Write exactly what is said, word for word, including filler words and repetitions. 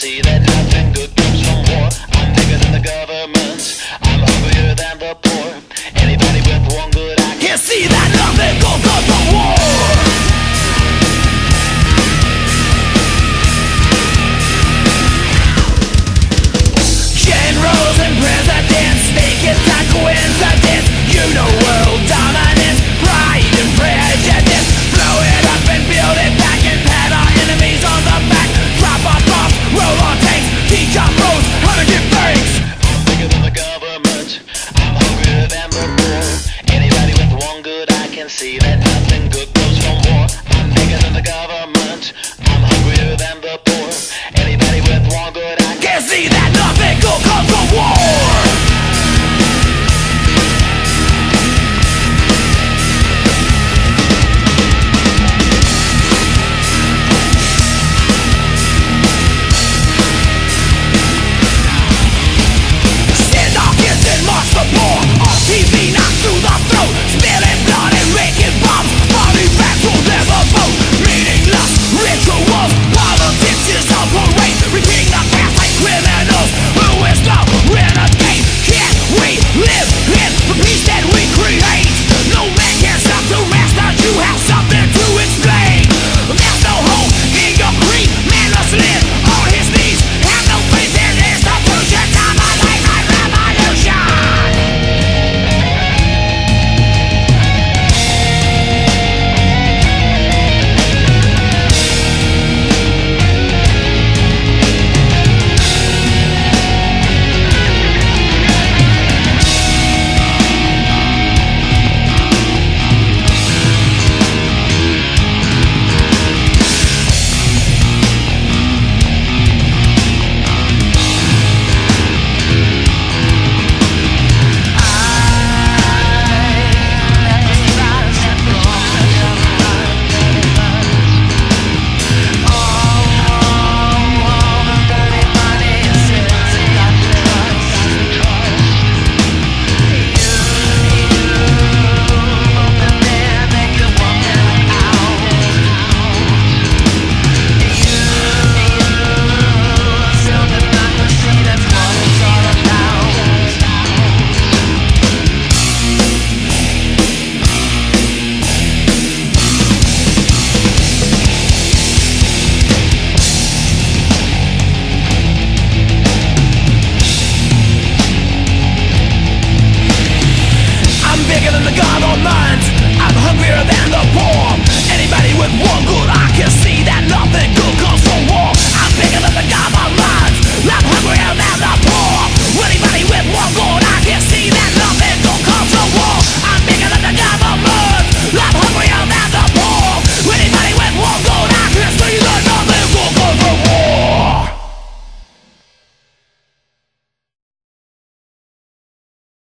see that nothing good comes from war. I'm bigger than the government, I'm hungrier than the poor. Anybody with one good eye can see that nothing good comes from war. Generals and presidents, think it's a coincidence. You know world dominance, pride and prejudice. Blow it up and build it back and pat our enemies on the back. Drop our bombs, roll our tanks, teach our pros how to give thanks. I'm bigger than the government, I'm hungrier than the poor. Anybody with one good eye can see that nothing good comes from war. I'm bigger than the government, I'm hungrier than the poor. Anybody with one good eye can see that nothing good comes from war.